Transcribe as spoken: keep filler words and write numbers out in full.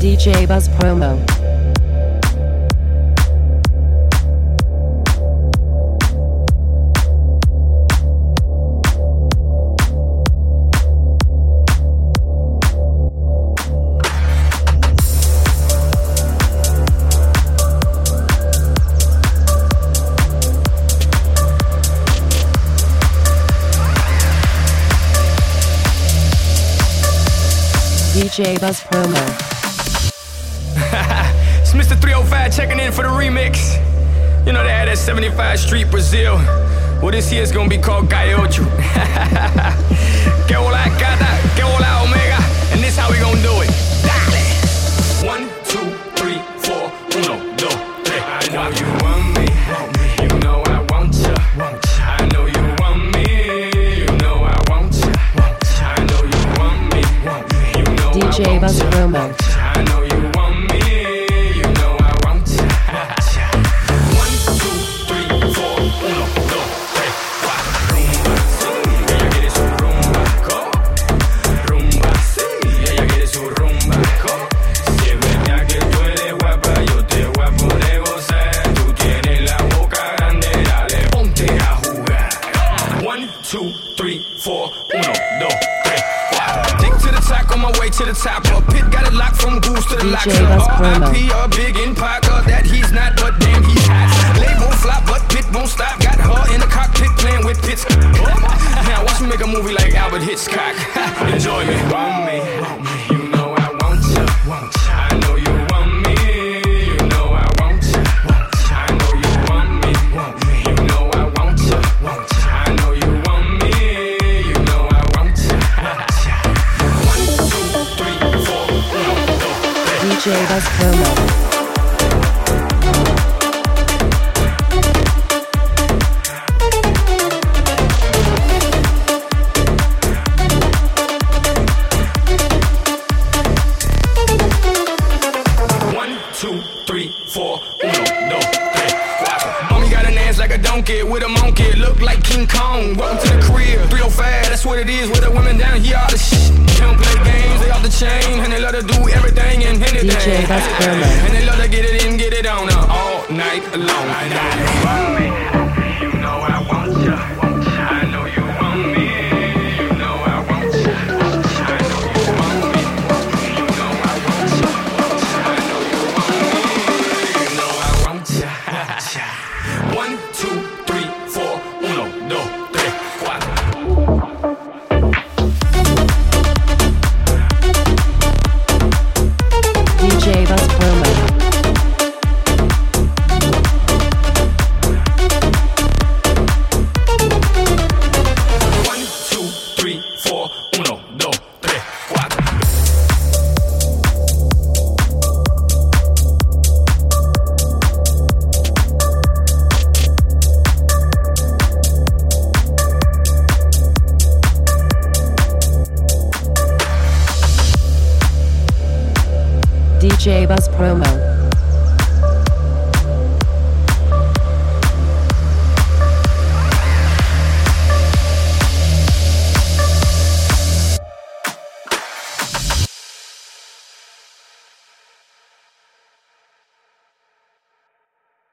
D J Buzz Promo. D J Buzz Promo. It's Mister three oh five checking in for the remix. You know they had that seventy-five Street Brazil. Well, this year's gonna be called Gaiocho. Que hola gata, que hola omega. And this how we gonna do it. Dale. One, two, three, four, uno, dos, tres. I know you want me, you know I want ya. I know you want me, you know I want ya. I know you want me, you know D J Buzz Promo. I know you want me, you know I want ya. One, two, three, four, uno, dos, tres, cuatro. Rumba, sí, ella quiere su rumba, co. Rumba, sí, ella quiere su rumba, co. Si es verdad que tú eres guapa, yo te voy a poder gozar. Tú tienes la boca grande, dale, ponte a jugar. One, two, three, four, uno, dos, tres, cuatro. Dick to the top, on my way to the top. A pit got it locked from goose to the lock. D J Buzz Promo. R I P a big in Parker, that he's not, but damn he's hot. Label flop, but Pit won't stop. Got her in the cockpit playing with Pitts. Now watch me make a movie like Albert Hitchcock. Enjoy me. Want me, you know I want ya. I know you want me, you know I want ya. I know you want me, you know I want ya. I know you want me, you know I want ya. One, two, three, four, uno, dos, tres. D J Buzz Promo. One, two, three, four, uno, dos, tres, cuatro. Mommy got an ass like a donkey with a monkey, look like King Kong. Welcome to the crib, three oh five, that's what it is. With the women down here, all the shit. They don't play games, they off the chain, and they love to do everything and anything. D J Buzz Promo. And they love to get it in, get it on uh, all night long. I know you want me, you know I want ya. I know you want me, you know I want ya. I know you want me, you know I want ya. I know you want me, you know I want ya. One, two, three, four, uno, dos, tres, cuatro. D J Buzz Promo. One, two, three, four, uno, dos, tres, cuatro. D J Buzz Promo.